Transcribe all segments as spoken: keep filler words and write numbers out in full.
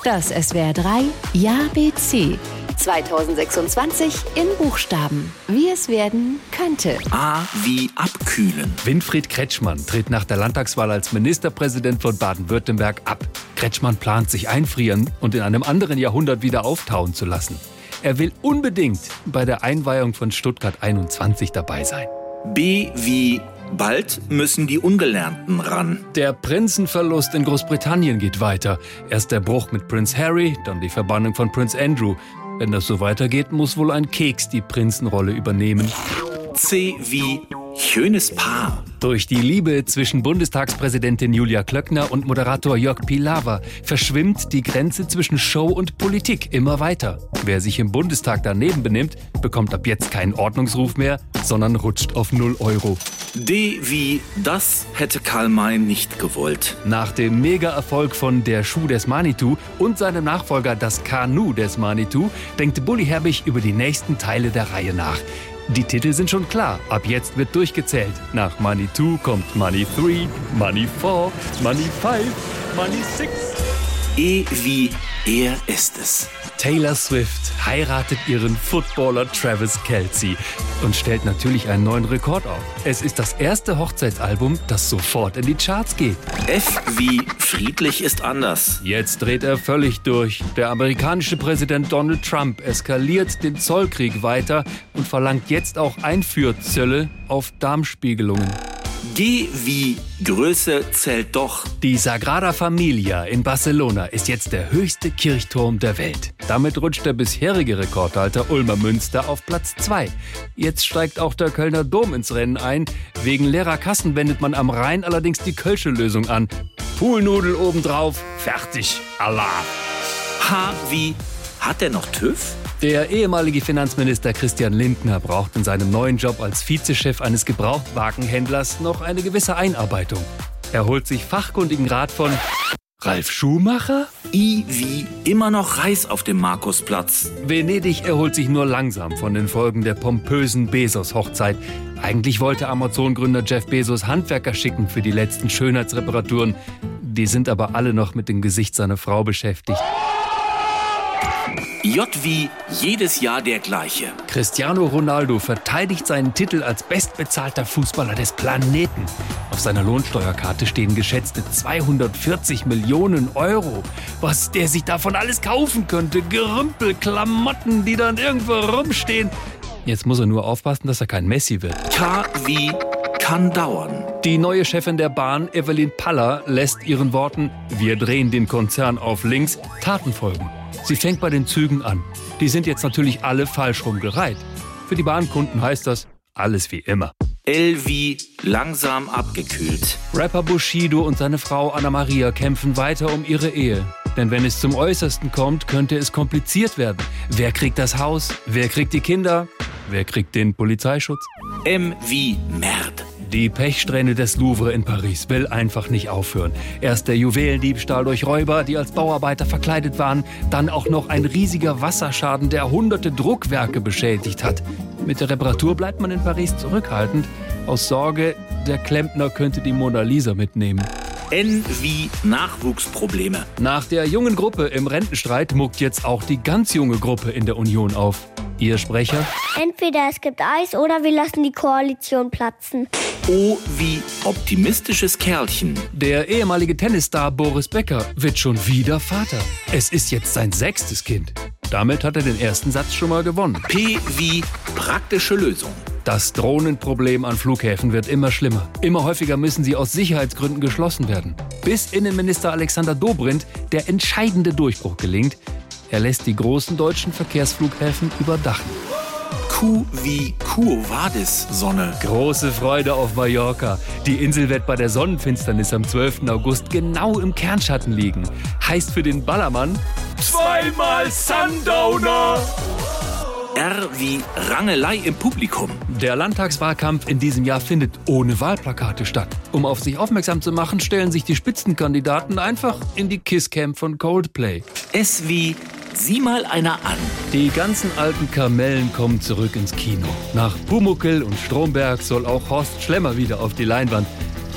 Das S W R drei Jahr B C. zweitausendsechsundzwanzig in Buchstaben. Wie es werden könnte. A wie abkühlen. Winfried Kretschmann tritt nach der Landtagswahl als Ministerpräsident von Baden-Württemberg ab. Kretschmann plant, sich einfrieren und in einem anderen Jahrhundert wieder auftauen zu lassen. Er will unbedingt bei der Einweihung von Stuttgart einundzwanzig dabei sein. B wie bald müssen die Ungelernten ran. Der Prinzenverlust in Großbritannien geht weiter. Erst der Bruch mit Prinz Harry, dann die Verbannung von Prinz Andrew. Wenn das so weitergeht, muss wohl ein Keks die Prinzenrolle übernehmen. C wie schönes Paar. Durch die Liebe zwischen Bundestagspräsidentin Julia Klöckner und Moderator Jörg Pilawa verschwimmt die Grenze zwischen Show und Politik immer weiter. Wer sich im Bundestag daneben benimmt, bekommt ab jetzt keinen Ordnungsruf mehr, sondern rutscht auf null Euro. D wie das hätte Karl May nicht gewollt. Nach dem Mega-Erfolg von Der Schuh des Manitou und seinem Nachfolger Das Kanu des Manitou denkt Bully Herbig über die nächsten Teile der Reihe nach. Die Titel sind schon klar. Ab jetzt wird durchgezählt. Nach Money zwei kommt Money drei, Money vier, Money fünf, Money sechs. E wie er ist es. Taylor Swift heiratet ihren Footballer Travis Kelce und stellt natürlich einen neuen Rekord auf. Es ist das erste Hochzeitsalbum, das sofort in die Charts geht. F wie friedlich ist anders. Jetzt dreht er völlig durch. Der amerikanische Präsident Donald Trump eskaliert den Zollkrieg weiter und verlangt jetzt auch Einfuhrzölle auf Darmspiegelungen. G wie Größe zählt doch. Die Sagrada Familia in Barcelona ist jetzt der höchste Kirchturm der Welt. Damit rutscht der bisherige Rekordhalter Ulmer Münster auf Platz zwei. Jetzt steigt auch der Kölner Dom ins Rennen ein. Wegen leerer Kassen wendet man am Rhein allerdings die Kölsche Lösung an. Poolnudel obendrauf, fertig, Allah. H wie hat er noch TÜV? Der ehemalige Finanzminister Christian Lindner braucht in seinem neuen Job als Vizechef eines Gebrauchtwagenhändlers noch eine gewisse Einarbeitung. Er holt sich fachkundigen Rat von Ralf Schumacher? I wie immer noch Reis auf dem Markusplatz. Venedig erholt sich nur langsam von den Folgen der pompösen Bezos-Hochzeit. Eigentlich wollte Amazon-Gründer Jeff Bezos Handwerker schicken für die letzten Schönheitsreparaturen. Die sind aber alle noch mit dem Gesicht seiner Frau beschäftigt. J wie jedes Jahr der gleiche. Cristiano Ronaldo verteidigt seinen Titel als bestbezahlter Fußballer des Planeten. Auf seiner Lohnsteuerkarte stehen geschätzte zweihundertvierzig Millionen Euro. Was der sich davon alles kaufen könnte. Gerümpel, Klamotten, die dann irgendwo rumstehen. Jetzt muss er nur aufpassen, dass er kein Messi wird. K wie kann dauern. Die neue Chefin der Bahn, Evelyn Paller, lässt ihren Worten „Wir drehen den Konzern auf links" Taten folgen. Sie fängt bei den Zügen an. Die sind jetzt natürlich alle falsch rumgereiht. Für die Bahnkunden heißt das alles wie immer. L wie langsam abgekühlt. Rapper Bushido und seine Frau Anna Maria kämpfen weiter um ihre Ehe. Denn wenn es zum Äußersten kommt, könnte es kompliziert werden. Wer kriegt das Haus? Wer kriegt die Kinder? Wer kriegt den Polizeischutz? M wie Merd. Die Pechsträhne des Louvre in Paris will einfach nicht aufhören. Erst der Juwelendiebstahl durch Räuber, die als Bauarbeiter verkleidet waren, dann auch noch ein riesiger Wasserschaden, der hunderte Druckwerke beschädigt hat. Mit der Reparatur bleibt man in Paris zurückhaltend, aus Sorge, der Klempner könnte die Mona Lisa mitnehmen. N wie Nachwuchsprobleme. Nach der jungen Gruppe im Rentenstreit muckt jetzt auch die ganz junge Gruppe in der Union auf. Ihr Sprecher? Entweder es gibt Eis oder wir lassen die Koalition platzen. O wie optimistisches Kerlchen. Der ehemalige Tennisstar Boris Becker wird schon wieder Vater. Es ist jetzt sein sechstes Kind. Damit hat er den ersten Satz schon mal gewonnen. P wie praktische Lösung. Das Drohnenproblem an Flughäfen wird immer schlimmer. Immer häufiger müssen sie aus Sicherheitsgründen geschlossen werden. Bis Innenminister Alexander Dobrindt der entscheidende Durchbruch gelingt. Er lässt die großen deutschen Verkehrsflughäfen überdachen. Q wie Quo Vadis Sonne. Große Freude auf Mallorca. Die Insel wird bei der Sonnenfinsternis am zwölften August genau im Kernschatten liegen. Heißt für den Ballermann zweimal Sundowner. R wie Rangelei im Publikum. Der Landtagswahlkampf in diesem Jahr findet ohne Wahlplakate statt. Um auf sich aufmerksam zu machen, stellen sich die Spitzenkandidaten einfach in die Kisscam von Coldplay. S wie sieh mal einer an. Die ganzen alten Kamellen kommen zurück ins Kino. Nach Pumuckl und Stromberg soll auch Horst Schlemmer wieder auf die Leinwand.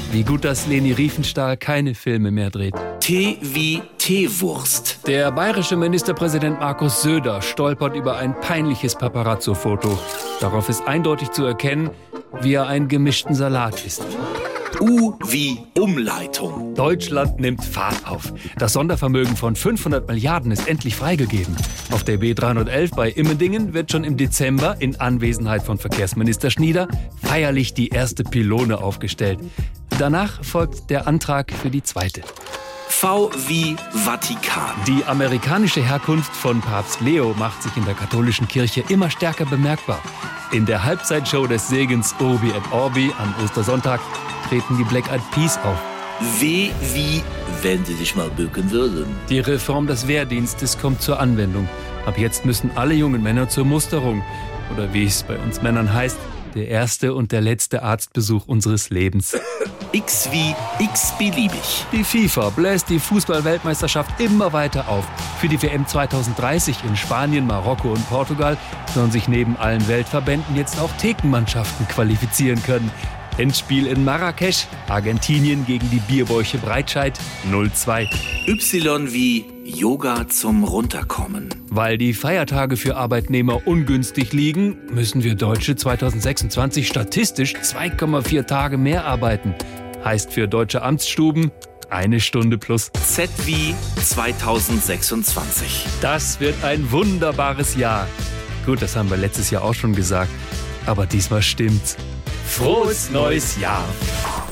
Wie gut, dass Leni Riefenstahl keine Filme mehr dreht. T wie Teewurst. Der bayerische Ministerpräsident Markus Söder stolpert über ein peinliches Paparazzo-Foto. Darauf ist eindeutig zu erkennen, wie er einen gemischten Salat isst. U wie Umleitung. Deutschland nimmt Fahrt auf. Das Sondervermögen von fünfhundert Milliarden ist endlich freigegeben. Auf der B dreihundertelf bei Immendingen wird schon im Dezember in Anwesenheit von Verkehrsminister Schnieder feierlich die erste Pylone aufgestellt. Danach folgt der Antrag für die zweite. V wie Vatikan. Die amerikanische Herkunft von Papst Leo macht sich in der katholischen Kirche immer stärker bemerkbar. In der Halbzeitshow des Segens Urbi et Orbi am Ostersonntag treten die Black Eyed Peas auf. W wie wenn sie sich mal bücken würden. Die Reform des Wehrdienstes kommt zur Anwendung. Ab jetzt müssen alle jungen Männer zur Musterung. Oder wie es bei uns Männern heißt, der erste und der letzte Arztbesuch unseres Lebens. X wie x-beliebig. Die FIFA bläst die Fußball-Weltmeisterschaft immer weiter auf. Für die W M zweitausenddreißig in Spanien, Marokko und Portugal sollen sich neben allen Weltverbänden jetzt auch Thekenmannschaften qualifizieren können. Endspiel in Marrakesch, Argentinien gegen die Bierbäuche Breitscheid null zwei. Y wie Yoga zum Runterkommen. Weil die Feiertage für Arbeitnehmer ungünstig liegen, müssen wir Deutsche zweitausendsechsundzwanzig statistisch zwei Komma vier Tage mehr arbeiten. Heißt für deutsche Amtsstuben eine Stunde plus. Z wie zweitausendsechsundzwanzig. Das wird ein wunderbares Jahr. Gut, das haben wir letztes Jahr auch schon gesagt. Aber diesmal stimmt's. Frohes neues Jahr!